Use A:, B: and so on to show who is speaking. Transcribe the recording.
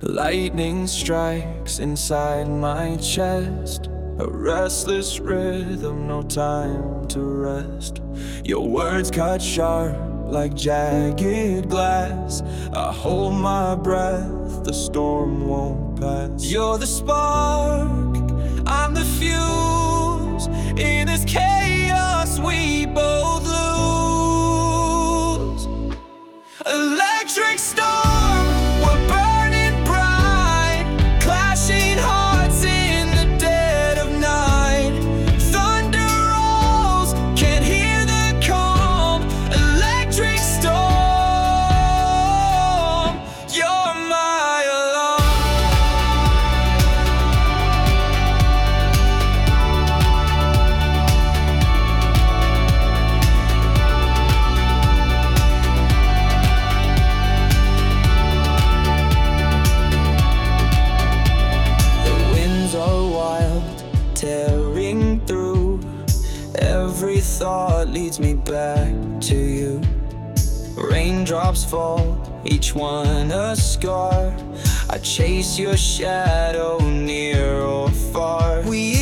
A: Lightning strikes inside my chest, a restless rhythm, no time to rest. Your words cut sharp like jagged glass. I hold my breath, the storm won't pass. You're the spark, I'm the fuse. In this chaos we both lose. Electric storm, we're burning bright, clashing hearts in the dead of night. Thunder rolls, can't hear the calm. Electric storm, you're my alarm. Tearing through, every thought leads me back to you. Raindrops fall, each one a scar. I chase your shadow near or far. We